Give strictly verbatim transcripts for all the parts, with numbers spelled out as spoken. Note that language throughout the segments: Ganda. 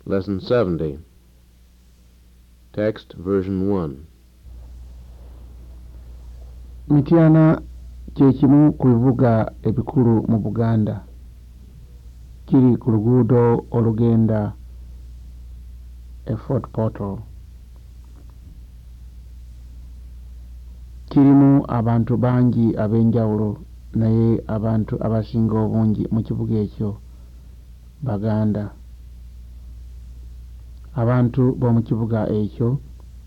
Lesson seventy. Text version one. Mityana kye kimu ku bibuga ebikulu mu Buganda. Kiri ku luguudo olugenda e Fort Portal. Kirimu abantu bangi ab'enjawulo naye abantu abasinga obungi mu kibuga ekyo Baganda. Abantu b'omu kibuga ekyo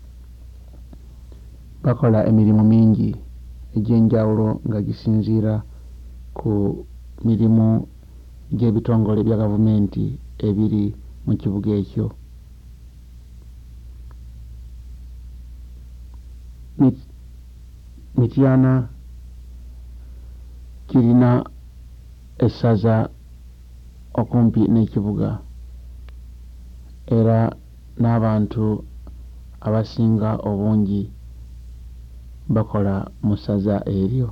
bakola emirimu mingi egy'enjawulo nga gisinziira ku mirimu gy'ebitongole bya gavumenti ebiri mu kibuga ekyo. Mityana kirina essaza okumpi n'ekibuga era n'abantu abasinga obungi bakola mu ssaza eryo.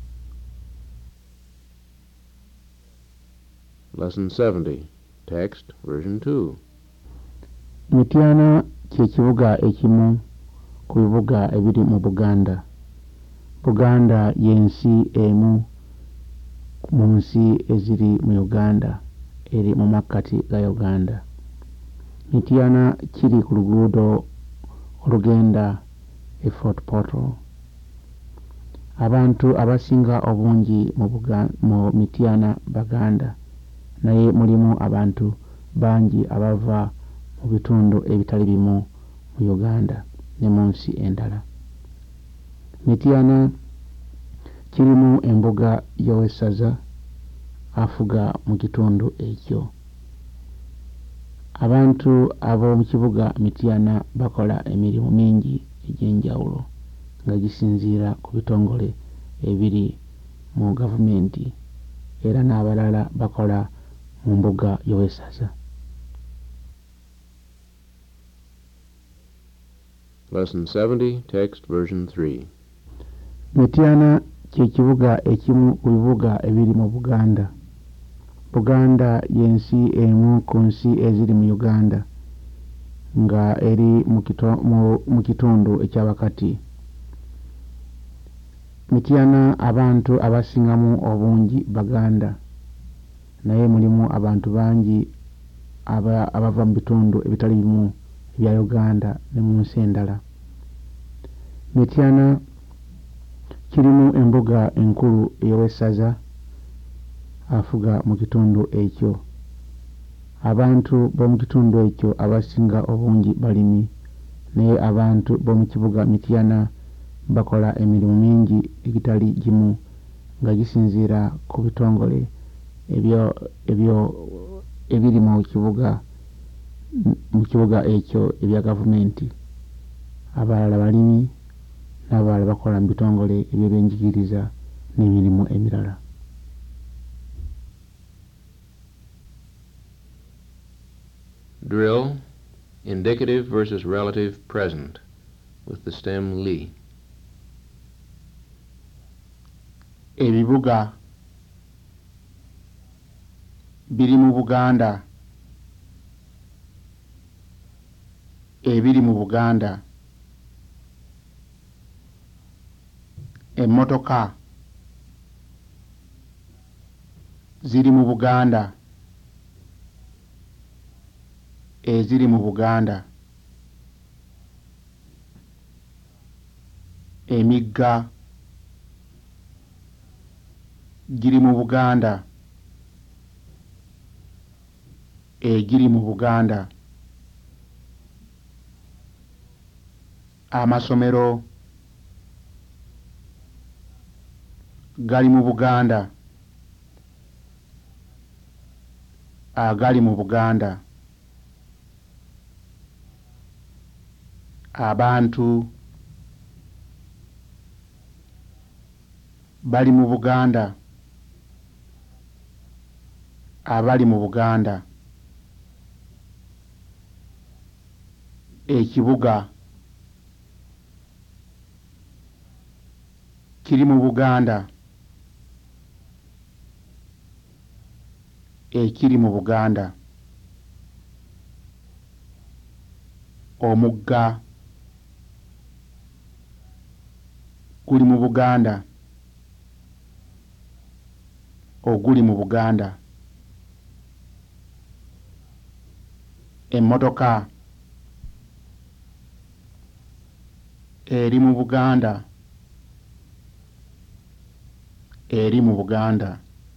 Lesson seventy. Text version two. Mityana kye kibuga ekimu ku bibuga ebiri mu Buganda. Buganda y'ensi emu mu nsi eziri mu Uganda, eri mu makkati ga Uganda. Mityana kiri ku luguudo olugenda e Fort Portal. Abantu abasinga obungi mu Buga, mu Mityana Baganda, naye mulimu abantu bangi abava mu bitundu ebitali bimu mu Uganda ne mu nsi endala. Mityana kirimu embuga y'owessaza afuga mu kitundu ekyo. Abantu ab'omu kibuga Mityana bakola emirimu mingi egy'enjawulo nga gisinziira ku bitongole ebiri mu gavumenti era n'abalala bakola mu mbuga y'owessaza. Lesson seventy. Text version three. Mityana kye kibuga ekimu ku bibuga ebiri mu Buganda. Buganda y'ensi emu ku nsi eziri mu Uganda nga eri mu, kito, mu, mu kitundu ekyawakati. Mityana abantu abasingamu obungi Baganda naye mulimu abantu bangi aba, abava mu bitundu ebitali bimu ebya Uganda ne mu nsi endala. Mityana kirimu embuga enkulu ey'owessaza afuga mu kitundu ekyo. Abantu b'omu kitundu ekyo abasinga obungi balimi naye abantu b'omu kibuga Mityana bakola emirimu mingi egitali gimu nga gisinziira ku bitongole ebyo ebyo ebiri mu kibuga mu kibuga ekyo ebya gavumenti. Abalala balimi n'abalala bakola mu bitongole eby'ebyenjigiriza n'emirimu emirala. Drill indicative versus relative present with the stem li. Ebibuga biri mu Buganda. Ebiri mu Buganda. Emmotoka ziri mu Buganda. Eziri mu Buganda. Emigga giri mu Buganda. Egiri mu Buganda. Amasomero gali mu Buganda. Agali mu Buganda. Abantu bali mu Buganda. Abali mu Buganda. Ekibuga kiri mu Buganda. Ekiri mu Buganda. omugga guli mu Buganda oguli mu Buganda emmotoka eri mu Buganda eri mu Buganda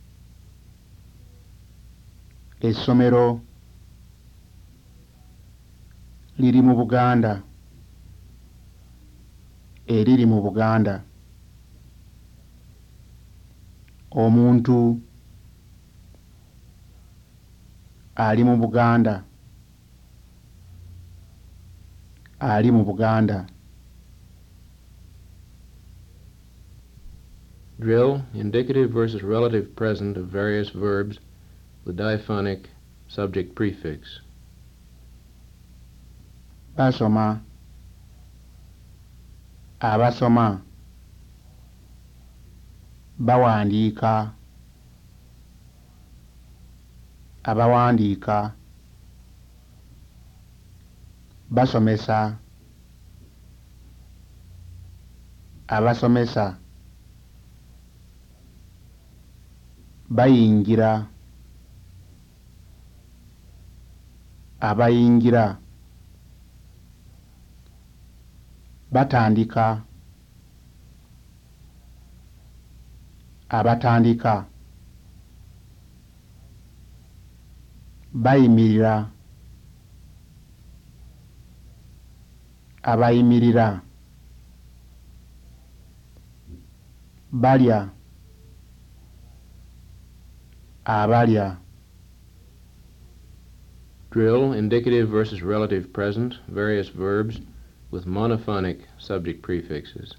essomero liri mu Buganda eriri mu Buganda omuntu ali mu Buganda ali mu Buganda. Drill indicative versus relative present of various verbs with diphonic subject prefix. Basoma, abasoma, bawandiika, abawandiika, basomesa, abasomesa, bayingira, abayingira, batandika, abatandika, bayimirira, abayimirira, balya, abalya. Drill indicative versus relative present, various verbs with monophonic subject prefixes.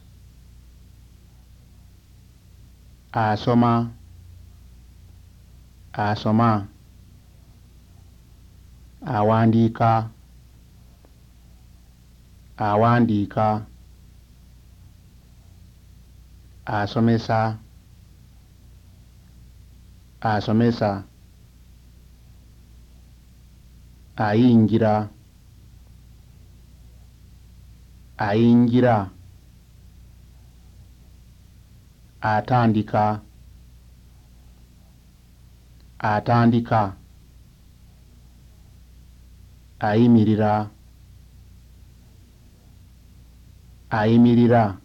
Asoma, asoma, awandiika, awandiika, asomesa, asomesa, ayingira, ayingira, atandika, atandika, ayimirira, ayimirira,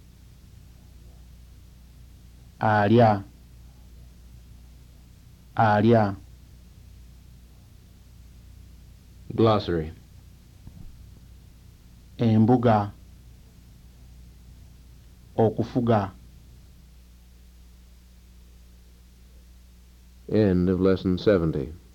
alya, alya. Glossary. Embuga, okufuga. End of lesson seventy.